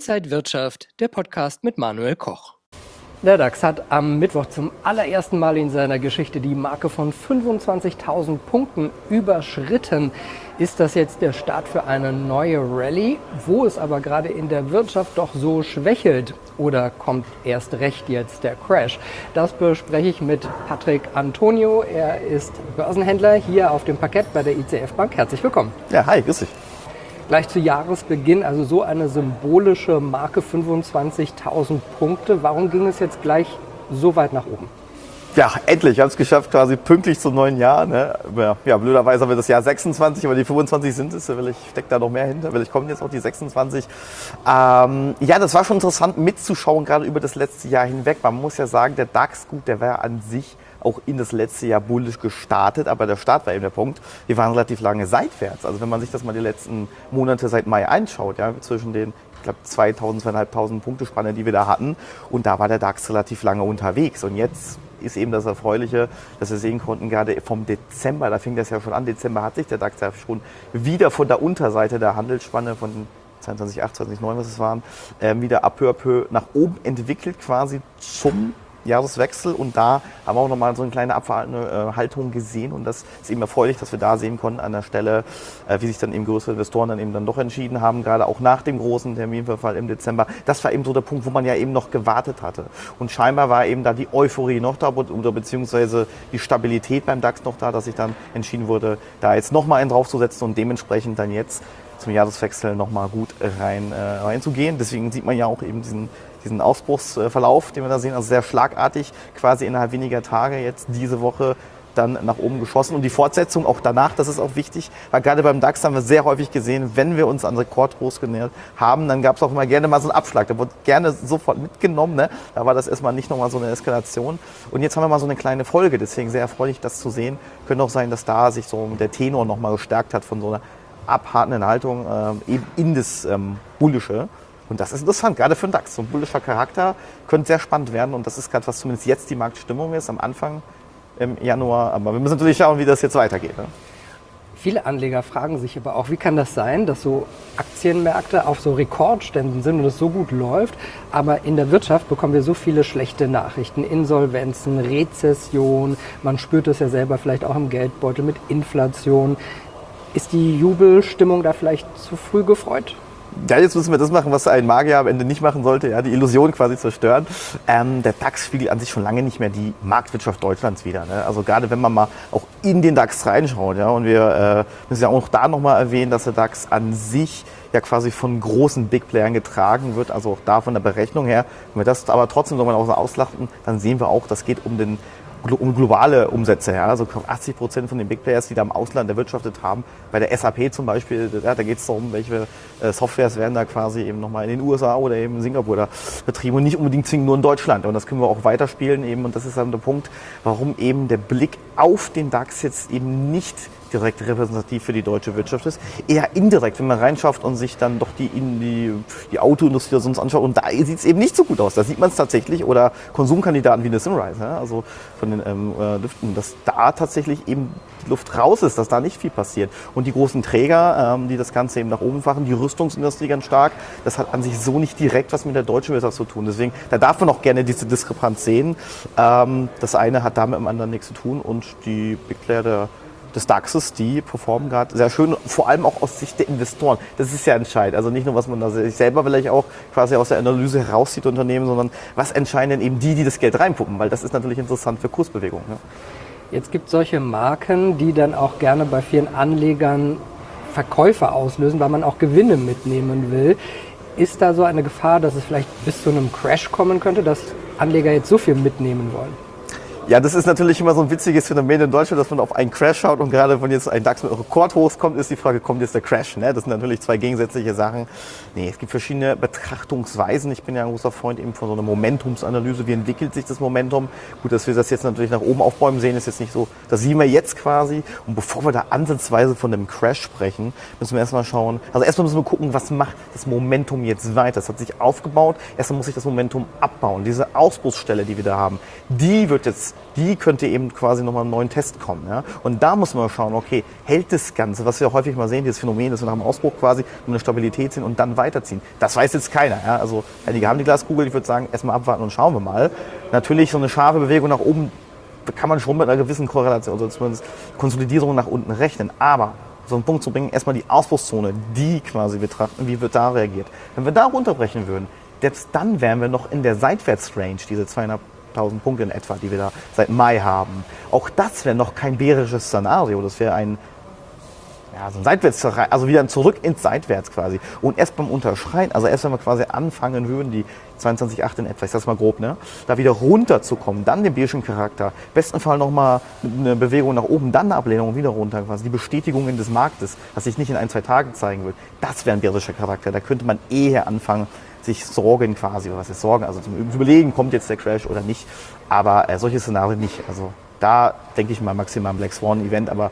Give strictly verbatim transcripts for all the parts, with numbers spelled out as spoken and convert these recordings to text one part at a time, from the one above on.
Inside Wirtschaft, der Podcast mit Manuel Koch. Der DAX hat am Mittwoch zum allerersten Mal in seiner Geschichte die Marke von fünfundzwanzigtausend Punkten überschritten. Ist das jetzt der Start für eine neue Rallye, wo es aber gerade in der Wirtschaft doch so schwächelt? Oder kommt erst recht jetzt der Crash? Das bespreche ich mit Patrick Antonio. Er ist Börsenhändler hier auf dem Parkett bei der I C F Bank. Herzlich willkommen. Ja, hi, grüß dich. Gleich zu Jahresbeginn, also so eine symbolische Marke, fünfundzwanzigtausend Punkte. Warum ging es jetzt gleich so weit nach oben? Ja, endlich, wir haben es geschafft, quasi pünktlich zum neuen Jahr. Ne? Ja, blöderweise haben wir das Jahr sechsundzwanzig, aber die fünfundzwanzig sind es. Da will ich, steckt da noch mehr hinter, will ich kommen jetzt auch die sechsundzwanzig. Ähm, ja, das war schon interessant mitzuschauen, gerade über das letzte Jahr hinweg. Man muss ja sagen, der DAX, gut, der war ja an sich auch in das letzte Jahr bullisch gestartet, aber der Start war eben der Punkt. Wir waren relativ lange seitwärts. Also wenn man sich das mal die letzten Monate seit Mai anschaut, ja, zwischen den, ich glaube, zweitausend, zweitausendfünfhundert Punkte Spanne, die wir da hatten, und da war der DAX relativ lange unterwegs. Und jetzt ist eben das Erfreuliche, dass wir sehen konnten, gerade vom Dezember, da fing das ja schon an, Dezember hat sich der DAX ja schon wieder von der Unterseite der Handelsspanne von zweiundzwanzig Komma acht, zweiundzwanzig Komma neun, was es waren, äh, wieder à peu à peu nach oben entwickelt, quasi zum Jahreswechsel, und da haben wir auch nochmal so eine kleine abverhaltene äh, Haltung gesehen, und das ist eben erfreulich, dass wir da sehen konnten an der Stelle, äh, wie sich dann eben größere Investoren dann eben dann doch entschieden haben, gerade auch nach dem großen Terminverfall im Dezember. Das war eben so der Punkt, wo man ja eben noch gewartet hatte, und scheinbar war eben da die Euphorie noch da, oder beziehungsweise die Stabilität beim DAX noch da, dass sich dann entschieden wurde, da jetzt nochmal einen draufzusetzen und dementsprechend dann jetzt zum Jahreswechsel nochmal gut rein, äh, reinzugehen. Deswegen sieht man ja auch eben diesen diesen Ausbruchsverlauf, den wir da sehen, also sehr schlagartig, quasi innerhalb weniger Tage jetzt diese Woche dann nach oben geschossen. Und die Fortsetzung auch danach, das ist auch wichtig, weil gerade beim DAX haben wir sehr häufig gesehen, wenn wir uns an Rekordhochs genähert haben, dann gab es auch immer gerne mal so einen Abschlag. Da wurde gerne sofort mitgenommen. Ne? Da war das erstmal nicht nochmal so eine Eskalation. Und jetzt haben wir mal so eine kleine Folge, deswegen sehr erfreulich, das zu sehen. Könnte auch sein, dass da sich so der Tenor nochmal gestärkt hat von so einer abhartenden Haltung äh, eben in das ähm, Bullische. Und das ist interessant, gerade für den DAX. So ein bullischer Charakter könnte sehr spannend werden, und das ist gerade, was zumindest jetzt die Marktstimmung ist, am Anfang im Januar. Aber wir müssen natürlich schauen, wie das jetzt weitergeht. Ne? Viele Anleger fragen sich aber auch, wie kann das sein, dass so Aktienmärkte auf so Rekordständen sind und es so gut läuft, aber in der Wirtschaft bekommen wir so viele schlechte Nachrichten, Insolvenzen, Rezession, man spürt es ja selber vielleicht auch im Geldbeutel mit Inflation. Ist die Jubelstimmung da vielleicht zu früh gefreut? Ja, jetzt müssen wir das machen, was ein Magier am Ende nicht machen sollte, ja, die Illusion quasi zerstören. Ähm, der DAX spiegelt an sich schon lange nicht mehr die Marktwirtschaft Deutschlands wider. Ne? Also gerade wenn man mal auch in den DAX reinschaut, ja, und wir äh, müssen ja auch da nochmal erwähnen, dass der DAX an sich ja quasi von großen Big Playern getragen wird, also auch da von der Berechnung her. Wenn wir das aber trotzdem nochmal auslachten, dann sehen wir auch, das geht um den um globale Umsätze, ja, also achtzig Prozent von den Big Players, die da im Ausland erwirtschaftet haben. Bei der S A P zum Beispiel, ja, da geht es darum, welche äh, Softwares werden da quasi eben nochmal in den U S A oder eben in Singapur da betrieben und nicht unbedingt zwingend nur in Deutschland. Und das können wir auch weiterspielen eben, und das ist dann der Punkt, warum eben der Blick auf den DAX jetzt eben nicht direkt repräsentativ für die deutsche Wirtschaft ist, eher indirekt, wenn man reinschaut und sich dann doch die, in die, die Autoindustrie sonst anschaut, und da sieht es eben nicht so gut aus. Da sieht man es tatsächlich, oder Konsumkandidaten wie eine Simrise, ja, also von den ähm, äh, Lüften, dass da tatsächlich eben die Luft raus ist, dass da nicht viel passiert. Und die großen Träger, ähm, die das Ganze eben nach oben fahren, die Rüstungsindustrie ganz stark, das hat an sich so nicht direkt was mit der deutschen Wirtschaft zu tun. Deswegen, da darf man auch gerne diese Diskrepanz sehen. Ähm, das eine hat damit mit dem anderen nichts zu tun, und die Big Player der des DAXes, die performen gerade sehr schön, vor allem auch aus Sicht der Investoren. Das ist ja entscheidend. Also nicht nur, was man da sich selber vielleicht auch quasi aus der Analyse herauszieht, Unternehmen, sondern was entscheiden denn eben die, die das Geld reinpuppen, weil das ist natürlich interessant für Kursbewegungen. Ja. Jetzt gibt es solche Marken, die dann auch gerne bei vielen Anlegern Verkäufe auslösen, weil man auch Gewinne mitnehmen will. Ist da so eine Gefahr, dass es vielleicht bis zu einem Crash kommen könnte, dass Anleger jetzt so viel mitnehmen wollen? Ja, das ist natürlich immer so ein witziges Phänomen in Deutschland, dass man auf einen Crash schaut, und gerade wenn jetzt ein DAX mit Rekordhochs kommt, ist die Frage, kommt jetzt der Crash? Ne? Das sind natürlich zwei gegensätzliche Sachen. Nee, es gibt verschiedene Betrachtungsweisen. Ich bin ja ein großer Freund eben von so einer Momentumsanalyse. Wie entwickelt sich das Momentum? Gut, dass wir das jetzt natürlich nach oben aufbäumen sehen, ist jetzt nicht so, das sehen wir jetzt quasi. Und bevor wir da ansatzweise von einem Crash sprechen, müssen wir erstmal schauen, also erstmal müssen wir gucken, was macht das Momentum jetzt weiter? Das hat sich aufgebaut, erstmal muss sich das Momentum abbauen. Diese Ausbruchsstelle, die wir da haben, die wird jetzt ist, die könnte eben quasi nochmal einen neuen Test kommen. Ja? Und da muss man schauen, okay, hält das Ganze, was wir häufig mal sehen, dieses Phänomen, dass wir nach dem Ausbruch quasi eine Stabilität sehen und dann weiterziehen. Das weiß jetzt keiner. Ja? Also einige haben die Glaskugel, ich würde sagen, erstmal abwarten und schauen wir mal. Natürlich so eine scharfe Bewegung nach oben kann man schon mit einer gewissen Korrelation, also zumindest Konsolidierung nach unten rechnen. Aber so einen Punkt zu bringen, erstmal die Ausbruchszone, die quasi betrachten, wie wird da reagiert. Wenn wir da runterbrechen würden, selbst dann wären wir noch in der Seitwärtsrange, diese zweieinhalbtausend Punkte in etwa, die wir da seit Mai haben. Auch das wäre noch kein bärisches Szenario, das wäre ein, ja, so ein Seitwärts, also wieder zurück ins Seitwärts quasi. Und erst beim Unterschreiten, also erst wenn wir quasi anfangen würden, die zweiundzwanzig Komma acht in etwa, ich sag's mal grob, ne, da wieder runterzukommen, dann den bärischen Charakter, im besten Fall nochmal eine Bewegung nach oben, dann eine Ablehnung wieder runter, quasi die Bestätigungen des Marktes, was sich nicht in ein, zwei Tagen zeigen wird, das wäre ein bärischer Charakter. Da könnte man eher anfangen, sich Sorgen quasi, oder was ist Sorgen, also zum Überlegen, kommt jetzt der Crash oder nicht, aber äh, solche Szenarien nicht. Also da denke ich mal maximal ein Black Swan Event, aber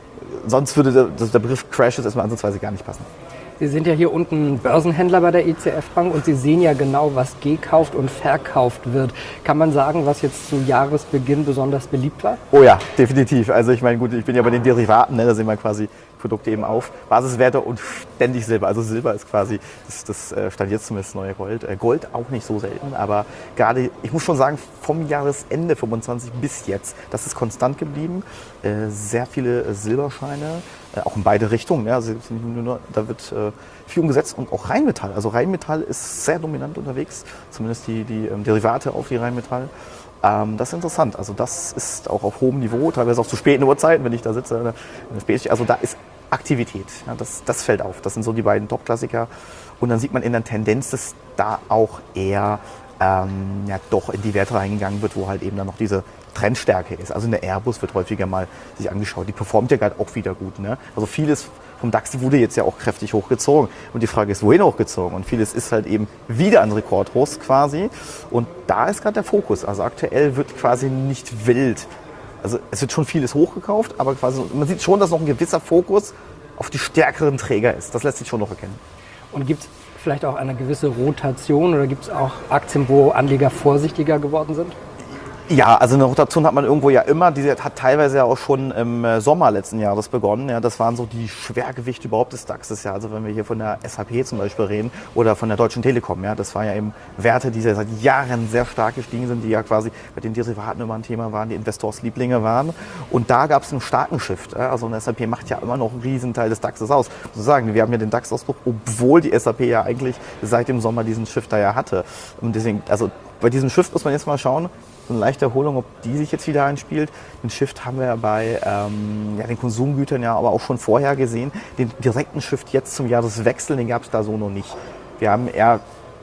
sonst würde der, der Begriff Crash jetzt erstmal ansatzweise gar nicht passen. Sie sind ja hier unten Börsenhändler bei der E C F Bank und Sie sehen ja genau, was gekauft und verkauft wird. Kann man sagen, was jetzt zu Jahresbeginn besonders beliebt war? Oh ja, definitiv. Also ich meine, gut, ich bin ja bei den Derivaten, ne, da sehen wir quasi Produkte eben auf. Basiswerte und ständig Silber. Also Silber ist quasi, das, das stand jetzt zumindest das neue Gold. Gold auch nicht so selten, aber gerade, ich muss schon sagen, vom Jahresende fünfundzwanzig bis jetzt, das ist konstant geblieben. Sehr viele Silberscheine, auch in beide Richtungen. Ja, also nur, da wird viel umgesetzt und auch Rheinmetall. Also Rheinmetall ist sehr dominant unterwegs, zumindest die, die Derivate auf die Rheinmetall. Das ist interessant. Also das ist auch auf hohem Niveau, teilweise auch zu späten Uhrzeiten, wenn ich da sitze. Also da ist Aktivität. Ja, das, das fällt auf. Das sind so die beiden Top-Klassiker. Und dann sieht man in der Tendenz, dass da auch eher ähm, ja, doch in die Werte reingegangen wird, wo halt eben dann noch diese Trendstärke ist. Also eine Airbus wird häufiger mal sich angeschaut. Die performt ja gerade auch wieder gut. Ne? Also vieles vom DAX, die wurde jetzt ja auch kräftig hochgezogen. Und die Frage ist, wohin hochgezogen? Und vieles ist halt eben wieder an Rekordhochs quasi. Und da ist gerade der Fokus. Also aktuell wird quasi nicht wild. Also es wird schon vieles hochgekauft, aber quasi man sieht schon, dass noch ein gewisser Fokus auf die stärkeren Träger ist. Das lässt sich schon noch erkennen. Und gibt es vielleicht auch eine gewisse Rotation oder gibt es auch Aktien, wo Anleger vorsichtiger geworden sind? Ja, also eine Rotation hat man irgendwo ja immer. Die hat teilweise ja auch schon im Sommer letzten Jahres begonnen. Ja, das waren so die Schwergewichte überhaupt des DAXes. Ja, also wenn wir hier von der S H P zum Beispiel reden oder von der Deutschen Telekom. Ja, das waren ja eben Werte, die seit Jahren sehr stark gestiegen sind, die ja quasi bei den Derivaten immer ein Thema waren, die Investorslieblinge waren. Und da gab es einen starken Shift. Ja, also eine S H P macht ja immer noch einen riesen Teil des DAXes aus. Sozusagen, wir haben ja den DAX-Ausbruch, obwohl die S H P ja eigentlich seit dem Sommer diesen Shift da ja hatte. Und deswegen, also bei diesem Shift muss man jetzt mal schauen, so eine leichte Erholung, ob die sich jetzt wieder einspielt. Den Shift haben wir ja bei ähm, ja, den Konsumgütern ja aber auch schon vorher gesehen. Den direkten Shift jetzt zum Jahreswechsel, den gab es da so noch nicht. Wir haben eher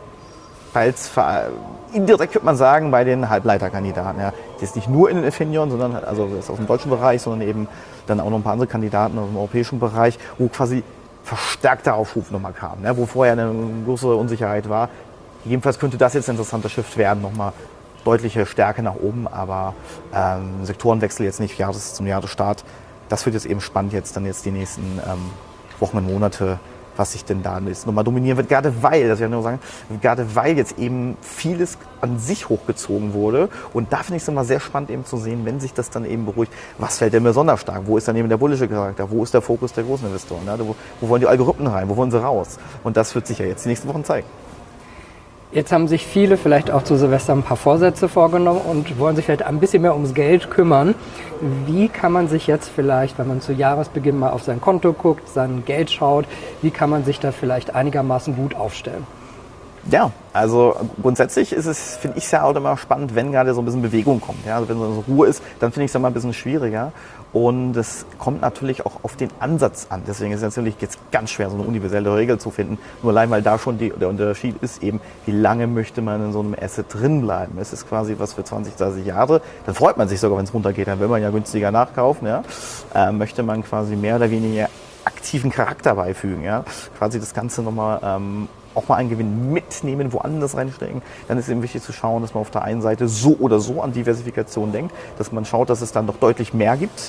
teils indirekt, könnte man sagen, bei den Halbleiterkandidaten. Ja. Das ist nicht nur in den Infineon, sondern also das ist aus dem deutschen Bereich, sondern eben dann auch noch ein paar andere Kandidaten aus dem europäischen Bereich, wo quasi verstärkter Aufschub nochmal kam, ne, wo vorher eine große Unsicherheit war. Jedenfalls könnte das jetzt ein interessanter Shift werden, nochmal deutliche Stärke nach oben, aber ähm, Sektorenwechsel jetzt nicht Jahres, zum Jahresstart. Das wird jetzt eben spannend jetzt dann jetzt die nächsten ähm, Wochen und Monate, was sich denn da jetzt nochmal dominieren wird. Gerade weil, das will ich nur sagen, gerade weil jetzt eben vieles an sich hochgezogen wurde. Und da finde ich es immer sehr spannend eben zu sehen, wenn sich das dann eben beruhigt, was fällt denn besonders stark? Wo ist dann eben der bullische Charakter? Wo ist der Fokus der großen Investoren? Ja? Wo, wo wollen die Algorithmen rein? Wo wollen sie raus? Und das wird sich ja jetzt die nächsten Wochen zeigen. Jetzt haben sich viele vielleicht auch zu Silvester ein paar Vorsätze vorgenommen und wollen sich vielleicht ein bisschen mehr ums Geld kümmern. Wie kann man sich jetzt vielleicht, wenn man zu Jahresbeginn mal auf sein Konto guckt, sein Geld schaut, wie kann man sich da vielleicht einigermaßen gut aufstellen? Ja, also grundsätzlich ist es, finde ich es ja auch immer spannend, wenn gerade so ein bisschen Bewegung kommt. Ja? Also wenn so Ruhe ist, dann finde ich es immer ein bisschen schwieriger. Und es kommt natürlich auch auf den Ansatz an. Deswegen ist es natürlich jetzt ganz schwer, so eine universelle Regel zu finden. Nur allein, weil da schon die, der Unterschied ist eben, wie lange möchte man in so einem Asset drin bleiben. Es ist quasi was für zwanzig, dreißig Jahre. Dann freut man sich sogar, wenn es runtergeht. Dann will man ja günstiger nachkaufen. Ja? Äh, möchte man quasi mehr oder weniger aktiven Charakter beifügen. Ja? Quasi das Ganze nochmal ähm, auch mal einen Gewinn mitnehmen, woanders reinstecken, dann ist eben wichtig zu schauen, dass man auf der einen Seite so oder so an Diversifikation denkt, dass man schaut, dass es dann doch deutlich mehr gibt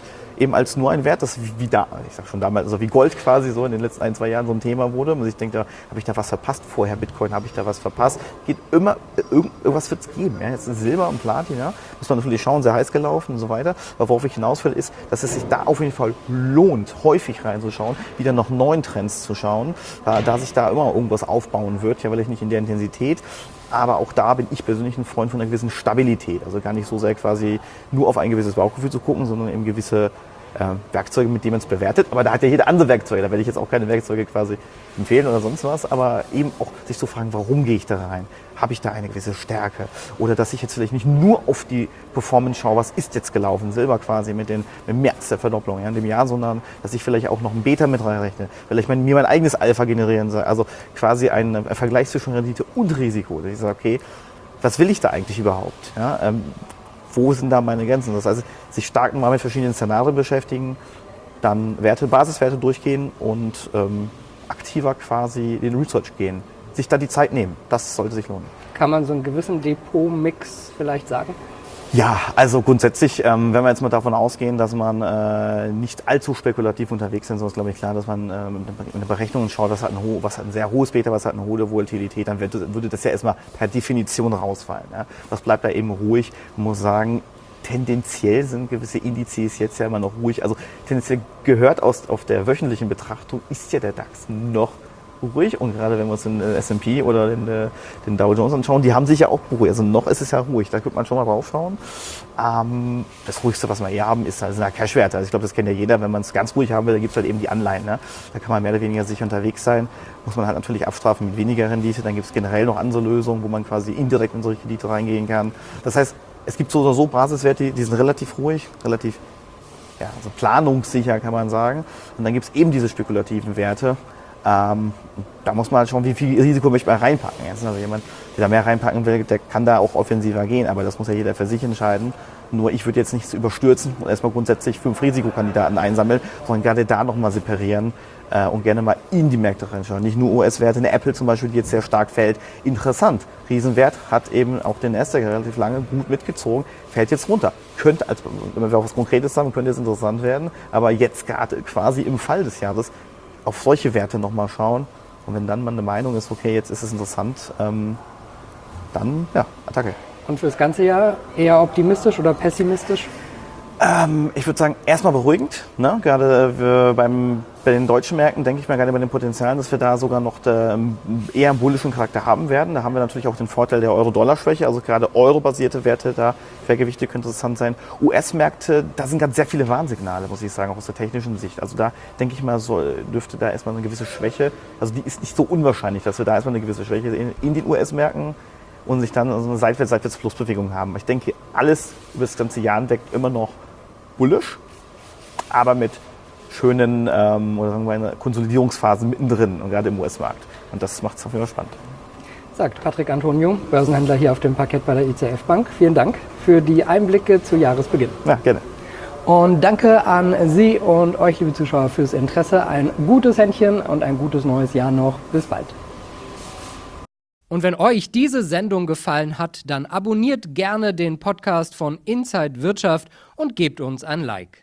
eben als nur ein Wert, das wie, wie da, ich sag schon damals, also wie Gold quasi so in den letzten ein, zwei Jahren so ein Thema wurde. Und ich denke, da habe ich da was verpasst vorher, Bitcoin, habe ich da was verpasst. Geht immer, irgend, irgendwas wird es geben. Ja? Jetzt ist Silber und Platin, ja? Muss man natürlich schauen, sehr heiß gelaufen und so weiter. Aber worauf ich hinaus will, ist, dass es sich da auf jeden Fall lohnt, häufig reinzuschauen, wieder nach neuen Trends zu schauen, da, da sich da immer irgendwas aufbauen wird, ja, weil ich nicht in der Intensität. Aber auch da bin ich persönlich ein Freund von einer gewissen Stabilität. Also gar nicht so sehr quasi nur auf ein gewisses Bauchgefühl zu gucken, sondern eben gewisse äh, Werkzeuge, mit denen man es bewertet. Aber da hat ja jeder andere Werkzeuge. Da werde ich jetzt auch keine Werkzeuge quasi empfehlen oder sonst was. Aber eben auch sich zu fragen, warum gehe ich da rein? Habe ich da eine gewisse Stärke? Oder dass ich jetzt vielleicht nicht nur auf die Performance schaue, was ist jetzt gelaufen, Silber quasi mit, den, mit März der Verdopplung ja, in dem Jahr, sondern dass ich vielleicht auch noch ein Beta mit reinrechne. Vielleicht mein, mir mein eigenes Alpha generieren soll. Also quasi ein, ein Vergleich zwischen Rendite und Risiko. Dass ich sage, okay, was will ich da eigentlich überhaupt? Ja, ähm, wo sind da meine Grenzen? Das heißt, sich stark mal mit verschiedenen Szenarien beschäftigen, dann Werte, Basiswerte durchgehen und ähm, aktiver quasi den Research gehen. Sich da die Zeit nehmen. Das sollte sich lohnen. Kann man so einen gewissen Depot-Mix vielleicht sagen? Ja, also grundsätzlich, ähm, wenn wir jetzt mal davon ausgehen, dass man äh, nicht allzu spekulativ unterwegs ist, so ist glaube ich klar, dass man äh, in der Berechnung schaut, was hat ein, ho- was hat ein sehr hohes Beta, was hat eine hohe Volatilität, dann wird, würde das ja erstmal per Definition rausfallen. Ja. Das bleibt da eben ruhig. Man muss sagen, tendenziell sind gewisse Indizes jetzt ja immer noch ruhig. Also tendenziell gehört aus auf der wöchentlichen Betrachtung, ist ja der DAX noch ruhig, und gerade wenn wir uns den S und P oder den, den Dow Jones anschauen, die haben sich ja auch beruhigt. Also noch ist es ja ruhig, da könnte man schon mal drauf schauen. Ähm, das Ruhigste, was wir hier haben, ist also Cashwerte. Also ich glaube, das kennt ja jeder, wenn man es ganz ruhig haben will, da gibt es halt eben die Anleihen. Ne? Da kann man mehr oder weniger sicher unterwegs sein. Muss man halt natürlich abstrafen mit weniger Rendite. Dann gibt es generell noch andere Lösungen, wo man quasi indirekt in solche Kredite reingehen kann. Das heißt, es gibt so oder so Basiswerte, die sind relativ ruhig, relativ ja, also planungssicher, kann man sagen. Und dann gibt es eben diese spekulativen Werte. Ähm, da muss man halt schauen, wie viel Risiko möchte man reinpacken. Jetzt, also jemand, der da mehr reinpacken will, der kann da auch offensiver gehen, aber das muss ja jeder für sich entscheiden. Nur ich würde jetzt nichts überstürzen und erstmal grundsätzlich fünf Risikokandidaten einsammeln, sondern gerade da nochmal separieren äh, und gerne mal in die Märkte reinschauen. Nicht nur U S-Werte, eine Apple zum Beispiel, die jetzt sehr stark fällt. Interessant, Riesenwert, hat eben auch den Nasdaq relativ lange gut mitgezogen, fällt jetzt runter. Könnte, als, wenn wir auch was Konkretes sagen, könnte es interessant werden, aber jetzt gerade quasi im Fall des Jahres auf solche Werte nochmal schauen. Und wenn dann mal eine Meinung ist, okay, jetzt ist es interessant, ähm, dann, ja, Attacke. Und für das ganze Jahr eher optimistisch oder pessimistisch? Ähm, ich würde sagen, erstmal beruhigend. Ne? Gerade wir beim, bei den deutschen Märkten denke ich mal, gerade bei den Potenzialen, dass wir da sogar noch der, eher einen bullischen Charakter haben werden. Da haben wir natürlich auch den Vorteil der Euro-Dollar-Schwäche. Also gerade eurobasierte Werte, da Schwergewichte können interessant sein. U S-Märkte, da sind ganz sehr viele Warnsignale, muss ich sagen, auch aus der technischen Sicht. Also da denke ich mal, so, dürfte da erstmal eine gewisse Schwäche, also die ist nicht so unwahrscheinlich, dass wir da erstmal eine gewisse Schwäche sehen in den U S-Märkten und sich dann so eine Seitwärts-Seitwärts-Plus-Bewegung haben. Ich denke, alles über das ganze Jahr hinweg immer noch bullisch, aber mit schönen ähm, oder sagen wir eine Konsolidierungsphasen mittendrin und gerade im U S-Markt. Und das macht es auf jeden Fall spannend. Sagt Patrick Antonio, Börsenhändler hier auf dem Parkett bei der I C F Bank. Vielen Dank für die Einblicke zu Jahresbeginn. Ja, gerne. Und danke an Sie und euch, liebe Zuschauer, fürs Interesse. Ein gutes Händchen und ein gutes neues Jahr noch. Bis bald. Und wenn euch diese Sendung gefallen hat, dann abonniert gerne den Podcast von Inside Wirtschaft und gebt uns ein Like.